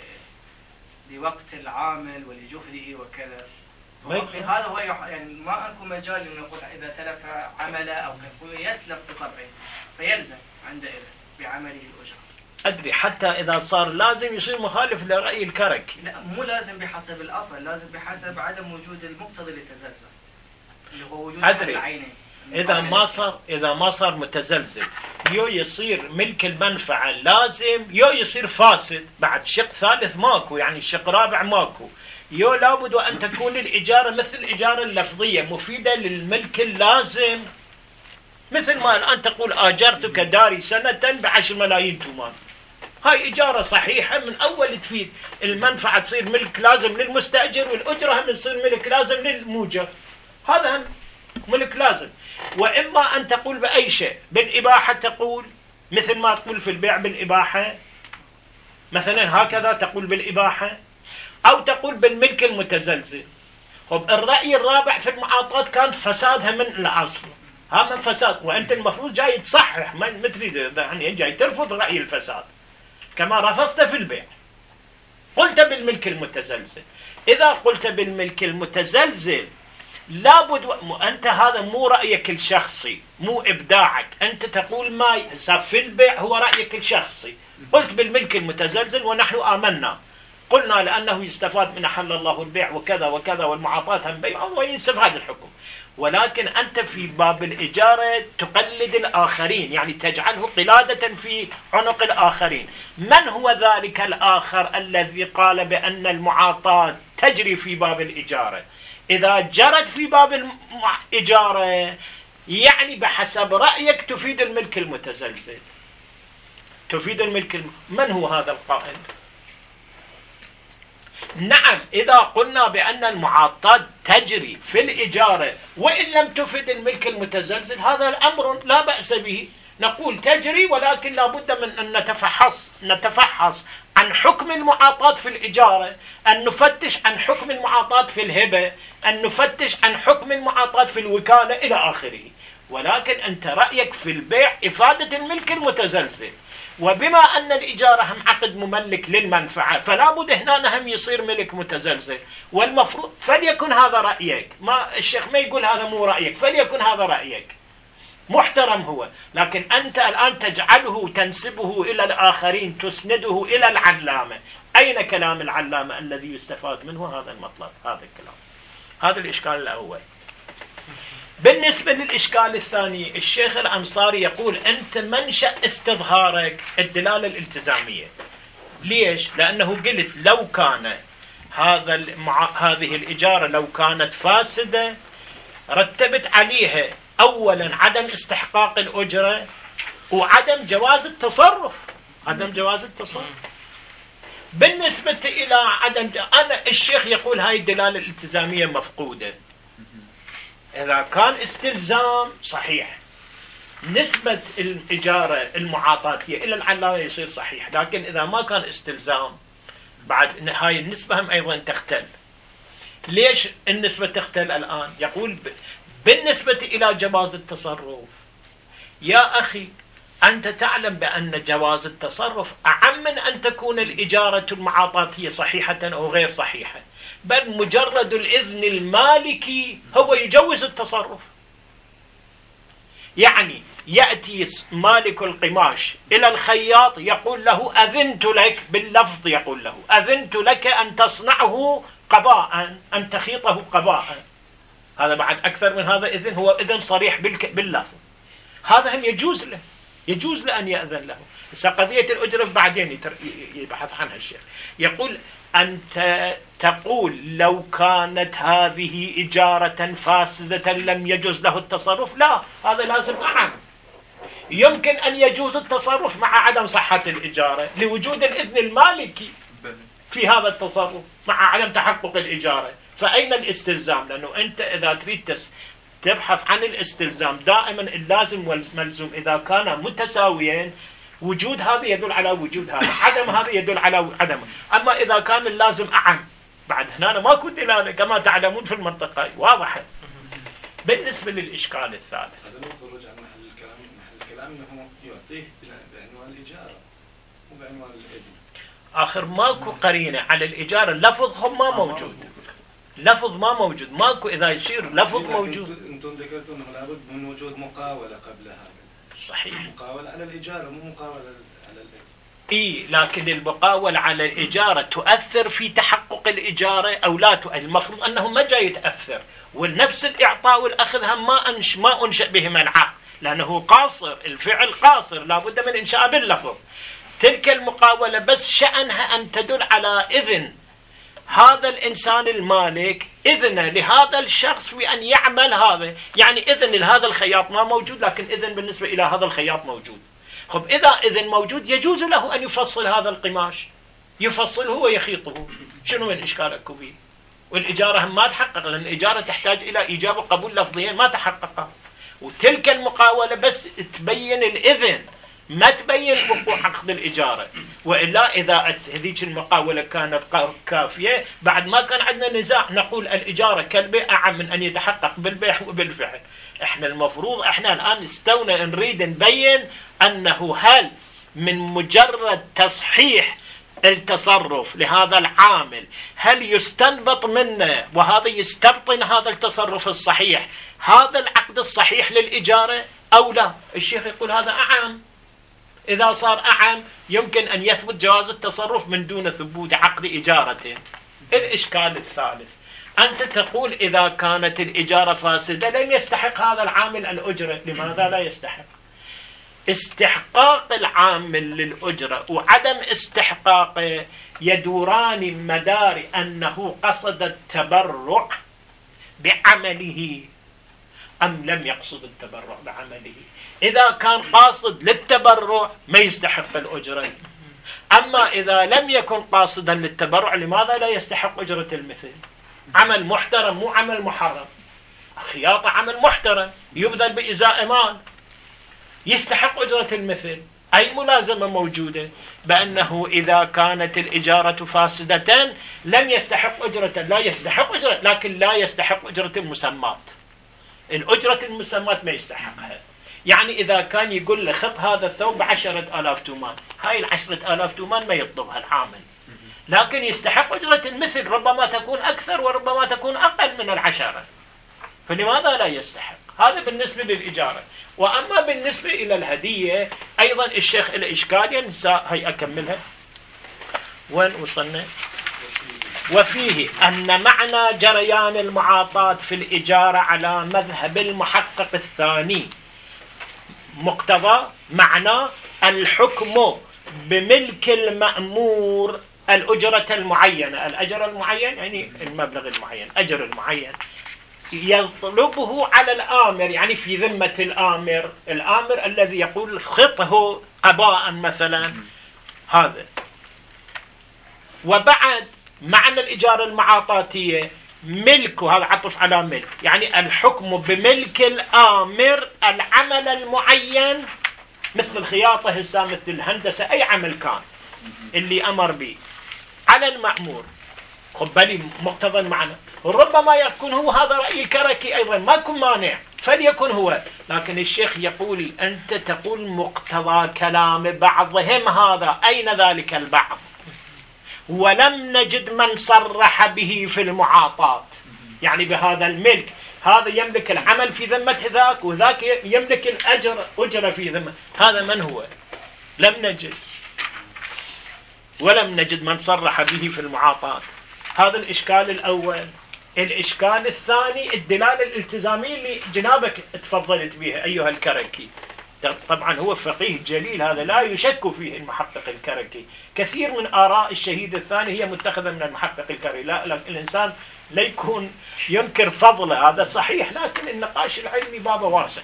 لوقت العامل ولجهده وكذا، هذا هو يعني ما اكو مجال ان نقول اذا تلف عمله او كذا يتلف بطبعه فيلزم عنده بعمله الاجره. أدري حتى إذا صار لازم يصير مخالف لرأي الكرك. لا، مو لازم بحسب الأصل، لازم بحسب عدم وجود المقتضي للتزلزل اللي هو وجود العينين. إذا ما صار إذا ما صار متزلزل يو يصير ملك المنفعة لازم، يو يصير فاسد، بعد شق ثالث ماكو، يعني شق رابع ماكو. يو لابد أن تكون الإجارة مثل الإجارة اللفظية مفيدة للملك اللازم، مثل ما الآن تقول آجرتك داري سنة بعشر ملايين تومان، هاي إجارة صحيحة من أول تفيد المنفعة تصير ملك لازم للمستأجر، والأجرة هم تصير ملك لازم للموجر، هذا هم ملك لازم. وإما أن تقول بأي شيء، بالإباحة تقول مثل ما تقول في البيع بالإباحة مثلا، هكذا تقول بالإباحة، أو تقول بالملك المتزلزل. خب الرأي الرابع في المعاطاة كان فسادها من الأصل، ها من فساد، وأنت المفروض جاي تصحح، ما تريد يعني جاي ترفض رأي الفساد كما رفضت في البيع، قلت بالملك المتزلزل. إذا قلت بالملك المتزلزل لابد و... أنت هذا مو رأيك الشخصي، مو إبداعك، أنت تقول ما في البيع هو رأيك الشخصي، قلت بالملك المتزلزل ونحن آمنا، قلنا لأنه يستفاد من أحل الله البيع وكذا وكذا والمعاطاة هم بيع ويستفاد الحكم. ولكن أنت في باب الإجارة تقلد الآخرين، يعني تجعله قلادة في عنق الآخرين. من هو ذلك الآخر الذي قال بأن المعاطاة تجري في باب الإجارة؟ إذا جرت في باب الإجارة يعني بحسب رأيك تفيد الملك المتزلزل، تفيد الملك الم... من هو هذا القائل؟ نعم، إذا قلنا بأن المعاطات تجري في الإجارة وإن لم تفد الملك المتزلزل هذا الأمر لا بأس به، نقول تجري، ولكن لا بد من أن نتفحص نتفحص عن حكم المعاطات في الإجارة، أن نفتش عن حكم المعاطات في الهبة، أن نفتش عن حكم المعاطات في الوكالة إلى آخره. ولكن أنت رأيك في البيع إفادة الملك المتزلزل، وبما أن الإجارة هم عقد مملك للمنفعة فلا بد هنا هم يصير ملك متزلزل، والمفروض فليكن هذا رأيك، ما الشيخ ما يقول هذا مو رأيك، فليكن هذا رأيك محترم هو، لكن أنت الآن تجعله تنسبه إلى الآخرين، تسنده إلى العلامة. أين كلام العلامة الذي يستفاد منه هذا المطلب؟ هذا الكلام، هذا الإشكال الأول. بالنسبة للإشكال الثاني، الشيخ الأنصاري يقول أنت منشأ استظهارك الدلالة الالتزامية. ليش؟ لأنه قلت لو كان هذا المع... هذه الإجارة لو كانت فاسدة رتبت عليها أولا عدم استحقاق الأجرة وعدم جواز التصرف، عدم جواز التصرف. بالنسبة إلى عدم ج... أنا الشيخ يقول هاي الدلالة الالتزامية مفقودة. إذا كان استلزام صحيح، نسبة الإجارة المعاطاتية إلى العلامة يصير صحيح، لكن إذا ما كان استلزام بعد هاي النسبة هم أيضا تختل. ليش النسبة تختل الآن؟ يقول ب... بالنسبة إلى جواز التصرف، يا أخي أنت تعلم بأن جواز التصرف أعم من أن تكون الإجارة المعاطاتية صحيحة أو غير صحيحة، بل مجرد الإذن المالكي هو يجوز التصرف. يعني يأتي مالك القماش إلى الخياط يقول له أذنت لك، باللفظ يقول له أذنت لك أن تصنعه قباء، أن تخيطه قباء. هذا بعد أكثر من هذا إذن، هو إذن صريح باللفظ، هذا هم يجوز له، يجوز له أن يأذن له. هسه قضية الأجرة بعدين يبحث عنها الشيخ. يقول أنت تقول لو كانت هذه إجارة فاسدة لم يجوز له التصرف، لا، هذا لازم أعم. يمكن أن يجوز التصرف مع عدم صحة الإجارة لوجود الإذن المالكي في هذا التصرف مع عدم تحقق الإجارة. فأين الاستلزام؟ لأنه أنت إذا تريد تبحث عن الاستلزام دائما اللازم والملزوم إذا كانا متساويين، وجود هذا يدل على وجود هذا، عدم هذا يدل على عدم. أما إذا كان اللازم أعم بعد هنا ماكو دلالة كما تعلمون في المنطقة واضحة. بالنسبة للإشكال الثالث، هذا نقطة رجع محل الكلام، محل الكلام أنه يعطيه بعنوان الإجارة مو بعنوان الإذن. آخر ماكو قرينة على الإجارة، لفظهم ما موجود، لفظ ما موجود، ماكو. إذا يصير لفظ موجود، أنتم ذكرتوا أنه لابد من وجود مقاولة قبل هذا. صحيح، مقاولة على الإجارة مو مقاولة على الإذن. إيه، لكن المقاولة على الإجارة تؤثر في تحقق الإجارة أو لا تؤثر؟ المفروض أنه ما جاي يتأثر، والنفس الإعطاء والأخذ هم ما أنش ما أنشأ بهما العقد، لأنه قاصر، الفعل قاصر، لابد من إنشاء باللفظ. تلك المقاولة بس شأنها أن تدل على إذن هذا الإنسان المالك، إذن لهذا الشخص في أن يعمل هذا. يعني إذن لهذا الخياط ما موجود، لكن إذن بالنسبة إلى هذا الخياط موجود. خب إذا إذن موجود يجوز له أن يفصل هذا القماش، يفصله ويخيطه، شنو من إشكالك به؟ والإجارة هم ما تحقق، لأن الإجارة تحتاج إلى إيجاب وقبول لفظيا ما تحقق. وتلك المقاولة بس تبين الإذن، ما تبين وقوع عقد الإجارة. وإلا إذا هذيك المقاولة كانت كافية بعد ما كان عندنا نزاع نقول الإجارة كالبيع أعم من أن يتحقق بالبيع وبالفعل. إحنا المفروض إحنا الآن استونا نريد نبين أنه هل من مجرد تصحيح التصرف لهذا العامل هل يستنبط منه وهذا يستبطن هذا التصرف الصحيح هذا العقد الصحيح للإجارة أو لا؟ الشيخ يقول هذا أعم. إذا صار أعم يمكن أن يثبت جواز التصرف من دون ثبوت عقد إجارة. الإشكال الثالث، أنت تقول إذا كانت الإجارة فاسدة لم يستحق هذا العامل الأجرة. لماذا لا يستحق؟ استحقاق العامل للأجرة وعدم استحقاقه يدوران مدار أنه قصد التبرع بعمله أم لم يقصد التبرع بعمله. إذا كان قاصد للتبرع ما يستحق الأجرة، أما إذا لم يكن قاصدا للتبرع لماذا لا يستحق أجرة المثل؟ عمل محترم مو عمل محرم. خياطة عمل محترم يبذل بإزاء مال، يستحق أجرة المثل. أي ملازمة موجودة بأنه إذا كانت الإجارة فاسدة لم يستحق أجرة، لا يستحق أجرة لكن لا يستحق أجرة المسمات. الأجرة المسمات ما يستحقها. يعني إذا كان يقول له خط هذا الثوب بعشرة آلاف تومان، هاي العشرة آلاف تومان ما يطلبها العامل، لكن يستحق أجرة المثل، ربما تكون أكثر وربما تكون أقل من العشرة، فلماذا لا يستحق؟ هذا بالنسبة للإجارة. وأما بالنسبة إلى الهدية أيضا الشيخ الإشكال ينسى، هي أكملها وين وصلنا؟ وفيه أن معنى جريان المعاطاة في الإجارة على مذهب المحقق الثاني مقتضى معنى الحكم بملك المأمور الأجرة المعينة. الأجر المعين يعني المبلغ المعين، أجر المعين يطلبه على الآمر، يعني في ذمة الآمر، الآمر الذي يقول خطه قباء مثلا هذا. وبعد معنى الإجارة المعاطاتية ملك، هذا عطف على ملك، يعني الحكم بملك الآمر العمل المعين مثل الخياطة هسه، مثل الهندسة، أي عمل كان اللي أمر به على المأمور. خب بالي مقتضى المعنى، ربما يكون هو هذا رأي الكركي أيضا، ما يكون مانع فليكن هو، لكن الشيخ يقول أنت تقول مقتضى كلام بعضهم هذا، أين ذلك البعض؟ ولم نجد من صرح به في المعاطاة، يعني بهذا الملك، هذا يملك العمل في ذمة ذاك وذاك يملك الأجر أجر في ذمة، هذا من هو؟ لم نجد، ولم نجد من صرح به في المعاطاة. هذا الإشكال الأول. الإشكال الثاني الدلالة الالتزامية اللي جنابك تفضلت بها أيها الكركي. طبعا هو فقيه جليل، هذا لا يشك فيه المحقق الكركي، كثير من آراء الشهيد الثاني هي متخذة من المحقق الكركي، لا, لا الإنسان لا يكون ينكر فضله، هذا صحيح، لكن النقاش العلمي بابه واسع.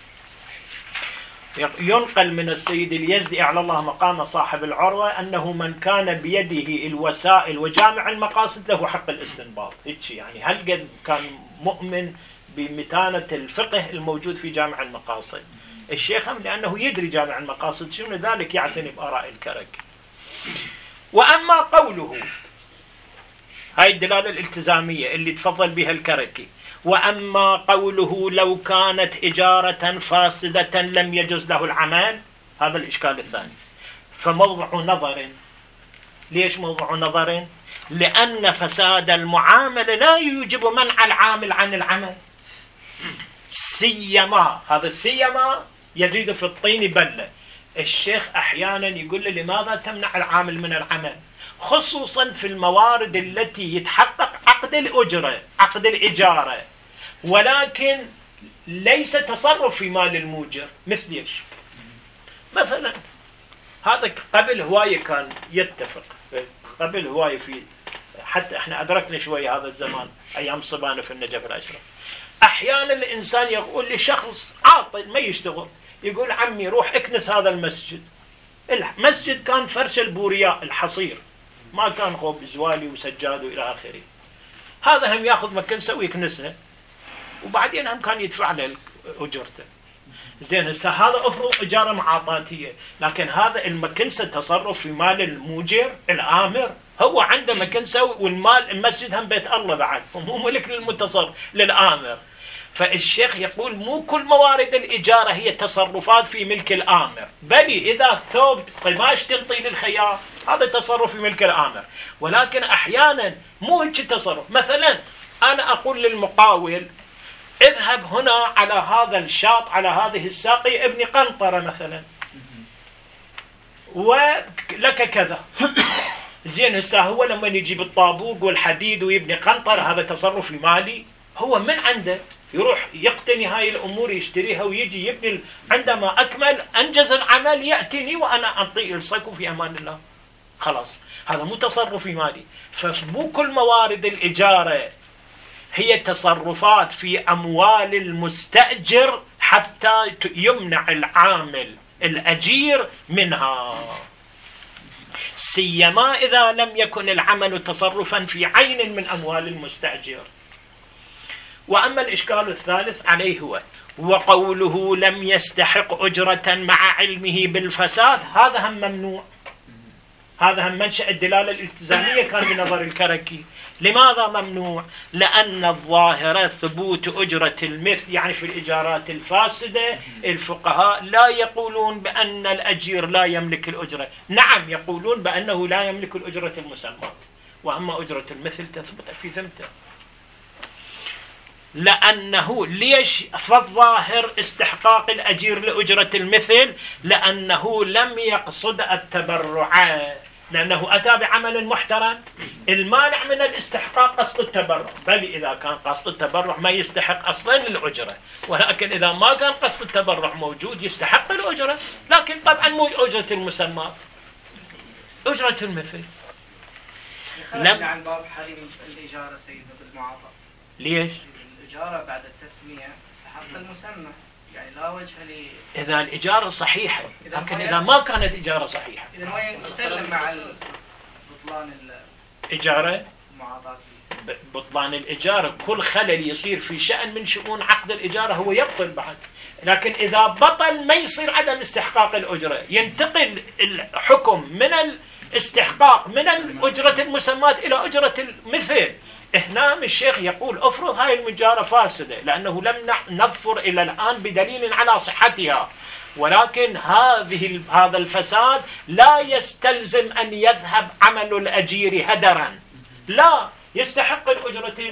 ينقل من السيد اليزدي على الله مقام صاحب العروة أنه من كان بيده الوسائل وجامع المقاصد له حق الاستنباط. هيك يعني هل قد كان مؤمن بمتانة الفقه الموجود في جامع المقاصد الشيخ، لأنه يدري جامع المقاصد شنو، ذلك يعتني بآراء الكركي. وأما قوله، هاي الدلالة الالتزامية اللي تفضل بها الكركي، وأما قوله لو كانت إجارة فاسدة لم يجوز له العمل، هذا الإشكال الثاني. فموضع نظر. ليش موضع نظر؟ لأن فساد المعاملة لا يوجب منع العامل عن العمل، سيما هذا السيما يزيد في الطين بلة. الشيخ أحيانا يقول له لماذا تمنع العامل من العمل، خصوصا في الموارد التي يتحقق عقد الأجرة، عقد الإجارة، ولكن ليس تصرف في مال الموجر. مثل ايش؟ مثلا هذا قبل هواية كان يتفق، قبل هواية في، حتى احنا أدركنا شوية هذا الزمان أيام صبانة في النجف الأشرف، أحيانا الإنسان يقول لشخص عاطل ما يشتغل، يقول عمي روح اكنس هذا المسجد. المسجد كان فرش البورياء الحصير، ما كان خوب زوالي وسجاد وإلى آخره. هذا هم ياخذ مكنسة ويكنسها، وبعدين هم كان يدفع له أجرته. زين هسه هذا أفرض إجارة معاطاتية، لكن هذا المكنسة تصرف في مال الموجر الآمر، هو عنده مكنسة والمال المسجد هم بيت الله بعد، مو ملك للمتصرف للآمر. فالشيخ يقول مو كل موارد الإجارة هي تصرفات في ملك الآمر، بل إذا الثوب قماش تنطي للخياط هذا تصرف في ملك الآمر، ولكن أحيانا مو هيك تصرف. مثلا أنا أقول للمقاول اذهب هنا على هذا الشاط، على هذه الساقية ابني قنطرة مثلا ولك كذا. زين هسه هو لما يجيب الطابوق والحديد ويبني قنطرة هذا تصرف في مالي، هو من عنده يروح يقتني هاي الأمور يشتريها ويجي يبني، عندما أكمل أنجز العمل يأتيني وأنا أعطيه الصك في أمان الله، خلاص هذا مو تصرف في مالي. فمو كل موارد الإجارة هي تصرفات في أموال المستأجر حتى يمنع العامل الأجير منها. سيما إذا لم يكن العمل تصرفا في عين من أموال المستأجر. وأما الإشكال الثالث عليه هو وقوله لم يستحق أجرة مع علمه بالفساد، هذا هم ممنوع، هذا هم منشأ الدلالة الالتزامية كان بنظر الكركي. لماذا ممنوع؟ لأن الظاهرة ثبوت أجرة المثل، يعني في الإجارات الفاسدة الفقهاء لا يقولون بأن الأجير لا يملك الأجرة، نعم يقولون بأنه لا يملك الأجرة المسمى، وأما أجرة المثل تثبت في ذمته. لأنه ليش فالظاهر استحقاق الأجير لأجرة المثل؟ لأنه لم يقصد التبرع، لأنه أتى بعمل محترم. المانع من الاستحقاق قصد التبرع، بل إذا كان قصد التبرع ما يستحق أصلا الأجرة، ولكن إذا ما كان قصد التبرع موجود يستحق الأجرة، لكن طبعا مو أجرة المسمات، أجرة المثل. لم عن باب حريم الإجارة سيدنا بالمعاطاة. ليش؟ الإجارة بعد التسمية تستحق المسمى، يعني لا وجه لي إذا الإجارة صحيحة، لكن إذا ما كانت إجارة صحيحة إذا هو يسلم مع بطلان الإجارة، المعاطاة. بطلان الإجارة كل خلل يصير في شأن من شؤون عقد الإجارة هو يبطل بعد، لكن إذا بطل ما يصير عدم استحقاق الأجرة، ينتقل الحكم من الاستحقاق من أجرة المسمات إلى أجرة المثل. هنا الشيخ يقول افرض هاي المجارة فاسدة، لأنه لم نظفر إلى الآن بدليل على صحتها، ولكن هذه هذا الفساد لا يستلزم أن يذهب عمل الأجير هدرا، لا يستحق الأجرة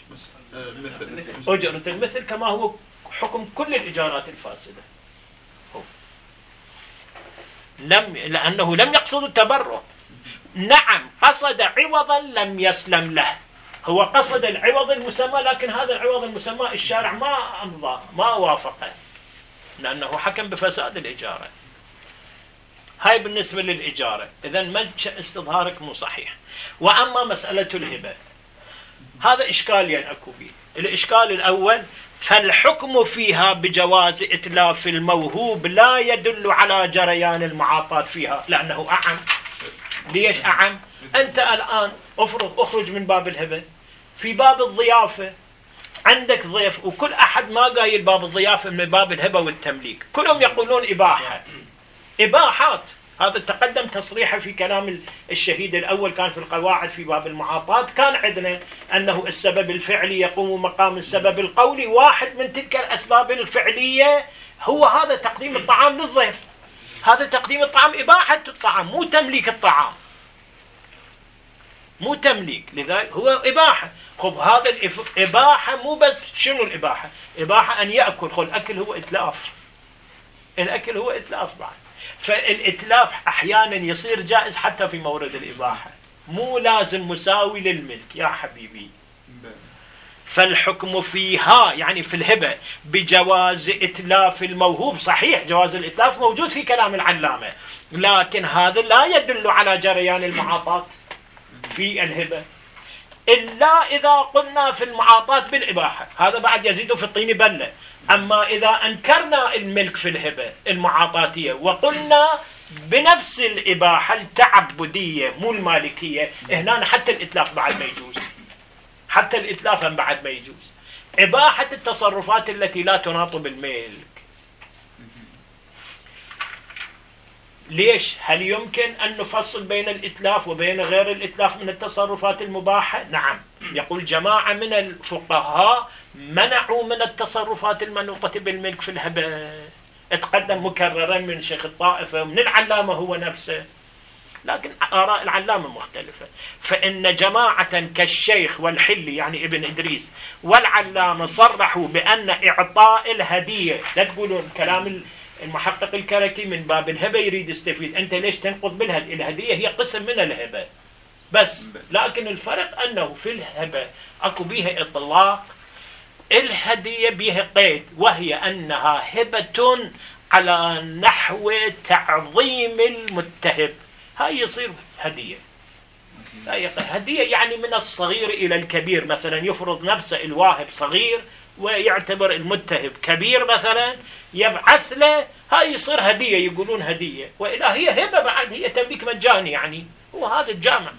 أجرة المثل كما هو حكم كل الإجارات الفاسدة. لم لأنه لم يقصد التبرع، نعم قصد عوضا لم يسلم له، هو قصد العوض المسمى، لكن هذا العوض المسمى الشارع ما أمضى ما وافقه لأنه حكم بفساد الإجارة. هاي بالنسبة للإجارة، إذن منشأ استظهارك مو صحيح. وأما مسألة الهبة هذا إشكالين أكو به. الإشكال الأول فالحكم فيها بجواز إتلاف الموهوب لا يدل على جريان المعاطاة فيها، لأنه أعم. ليش أعم؟ أنت الآن أفرض أخرج من باب الهبة في باب الضيافة، عندك ضيف وكل أحد ما قايل باب الضيافة من باب الهبة والتمليك، كلهم يقولون إباحة إباحات. هذا تقدم تصريحه في كلام الشهيد الأول، كان في القواعد في باب المعاطاة كان عندنا أنه السبب الفعلي يقوم مقام السبب القولي، واحد من تلك الأسباب الفعلية هو هذا تقديم الطعام للضيف. هذا تقديم الطعام إباحة الطعام مو تمليك الطعام، مو تمليك، لذلك هو إباحة. خب هذا الإباحة مو بس شنو الإباحة؟ إباحة أن يأكل، خب الأكل هو إتلاف، الأكل هو إتلاف بعد. فالإتلاف أحيانا يصير جائز حتى في مورد الإباحة، مو لازم مساوي للملك يا حبيبي. فالحكم فيها يعني في الهبة بجواز إتلاف الموهوب، صحيح جواز الإتلاف موجود في كلام العلامة، لكن هذا لا يدل على جريان المعاطاة في الهبة، إلا إذا قلنا في المعاطاة بالإباحة، هذا بعد يزيد في الطين بلة. أما إذا أنكرنا الملك في الهبة المعاطاتية وقلنا بنفس الإباحة التعبدية مو المالكية، هنا حتى الإتلاف بعد ما يجوز، حتى الإتلاف بعد ما يجوز. إباحة التصرفات التي لا تناط بالملك. ليش؟ هل يمكن أن نفصل بين الإتلاف وبين غير الإتلاف من التصرفات المباحة؟ نعم. يقول جماعة من الفقهاء منعوا من التصرفات المنوطة بالملك في الهبة، اتقدم مكررا من شيخ الطائفة ومن العلامة هو نفسه، لكن آراء العلامة مختلفة. فإن جماعة كالشيخ والحلي يعني ابن إدريس والعلامة صرحوا بأن إعطاء الهدية، لا تقولون كلام المحقق الكركي من باب الهبة يريد يستفيد، أنت ليش تنقض بالهدية؟ الهدية هي قسم من الهبة بس، لكن الفرق أنه في الهبة أكو بيها إطلاق، الهدية بيها قيد، وهي أنها هبة على نحو تعظيم المتهب، هاي يصير هدية. هدية يعني من الصغير إلى الكبير، مثلا يفرض نفسه الواهب صغير ويعتبر المتهم كبير مثلا يبعث له، هاي يصير هدية، يقولون هدية، وإلا هي هبة بعد، هي تمليك مجاني يعني. وهذا الجامع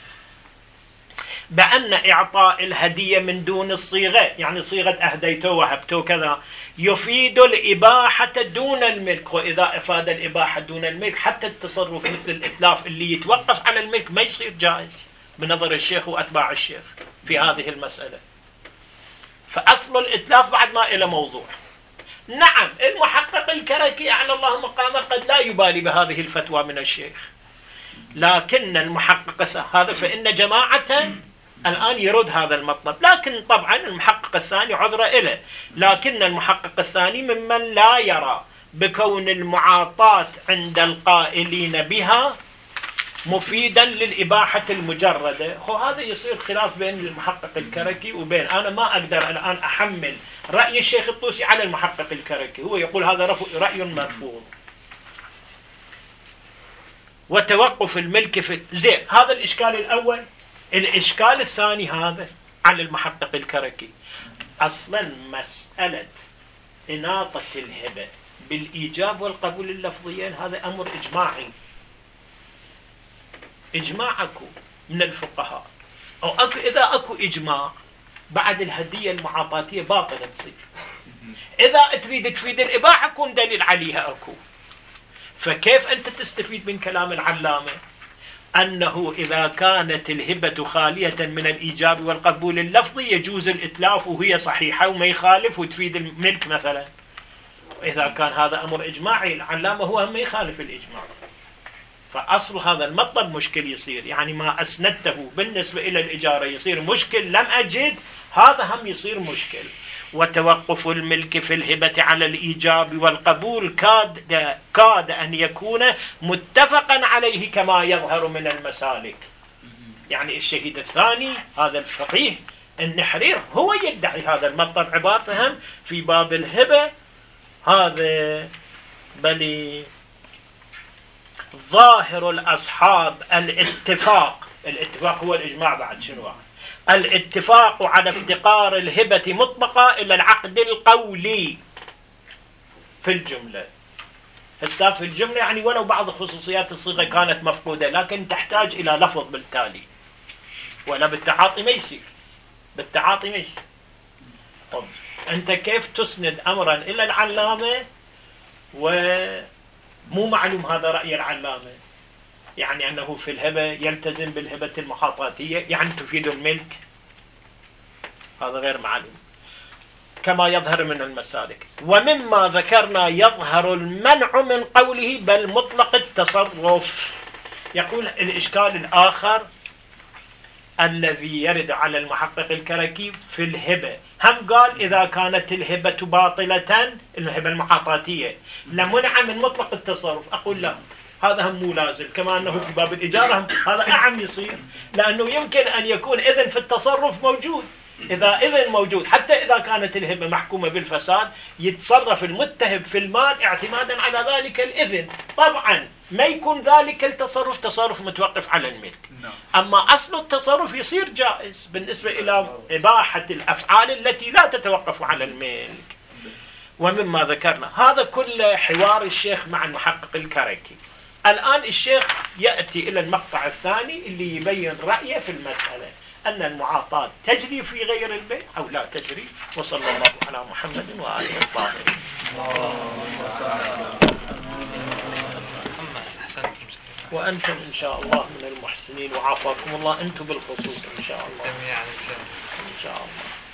بأن إعطاء الهدية من دون الصيغة، يعني صيغة أهديته وهبته كذا، يفيد الإباحة دون الملك. وإذا أفاد الإباحة دون الملك حتى التصرف مثل الإتلاف اللي يتوقف على الملك ما يصير جائز بنظر الشيخ وأتباع الشيخ في هذه المسألة. فأصل الإتلاف بعد ما إلى موضوع. نعم المحقق الكركي أعلى الله مقامه قد لا يبالي بهذه الفتوى من الشيخ، لكن المحقق هذا فإن جماعة الآن يرد هذا المطلب، لكن طبعا المحقق الثاني عذر إله، لكن المحقق الثاني ممن لا يرى بكون المعاطاة عند القائلين بها مفيدا للإباحة المجردة. خو هذا يصير خلاف بين المحقق الكركي وبين، أنا ما أقدر الآن أحمل رأي الشيخ الطوسي على المحقق الكركي، هو يقول هذا رأي مرفوض. وتوقف الملك في زين، هذا الإشكال الأول. الإشكال الثاني هذا على المحقق الكركي، أصلا مسألة إناطة الهبة بالإيجاب والقبول اللفظيين هذا أمر إجماعي، إجماع أكو من الفقهاء، أو أكو إذا أكو إجماع بعد الهدية المعاطاتية باطلة تصير. إذا تريد تفيد الإباحة كون دليل عليها أكو. فكيف أنت تستفيد من كلام العلامة أنه إذا كانت الهبة خالية من الإيجاب والقبول اللفظي يجوز الإتلاف وهي صحيحة وما يخالف وتفيد الملك مثلا؟ إذا كان هذا أمر إجماعي العلامة هو ما يخالف الإجماع، فأصل هذا المطلب مشكل يصير، يعني ما أسندته بالنسبة إلى الإجارة يصير مشكل، لم أجد هذا هم يصير مشكل. وتوقف الملك في الهبة على الإيجاب والقبول كاد, كاد أن يكون متفقا عليه كما يظهر من المسالك. يعني الشهيد الثاني هذا الفقيه النحرير هو يدعي هذا المطلب، عبارتهم في باب الهبة هذا بل ظاهر الأصحاب الاتفاق، الاتفاق هو الإجماع بعد شنو؟ الاتفاق على افتقار الهبة مطلقة إلى العقد القولي في الجملة. هسه في الجملة يعني ولو بعض خصوصيات الصيغة كانت مفقودة لكن تحتاج إلى لفظ بالتالي، ولا بالتعاطي ما يصير، بالتعاطي ما يصير. طب أنت كيف تسند أمرا إلى العلامة ومو معلوم هذا رأي العلامة؟ يعني أنه في الهبة يلتزم بالهبة المحاطاتية يعني تفيد الملك، هذا غير معلوم كما يظهر من المسالك. ومما ذكرنا يظهر المنع من قوله بل مطلق التصرف. يقول الإشكال الآخر الذي يرد على المحقق الكركي في الهبة، هم قال إذا كانت الهبة باطلة الهبة المحاطاتية لمنع من مطلق التصرف. أقول له هذا هم مو لازم، كما أنه في باب الإجارة هذا أعم يصير، لأنه يمكن أن يكون إذن في التصرف موجود. إذا إذن موجود حتى إذا كانت الهبة محكومة بالفساد يتصرف المتهم في المال اعتمادا على ذلك الإذن، طبعا ما يكون ذلك التصرف تصرف متوقف على الملك. أما أصل التصرف يصير جائز بالنسبة إلى إباحة الأفعال التي لا تتوقف على الملك. ومما ذكرنا هذا كل حوار الشيخ مع المحقق الكركي. الآن الشيخ يأتي إلى المقطع الثاني اللي يبين رأيه في المسألة، أن المعاطاة تجري في غير البيع أو لا تجري. وصلى الله على محمد وآله الطاهرين. وأنتم إن شاء الله من المحسنين وعافاكم الله، أنتم بالخصوص إن شاء الله. إن شاء الله.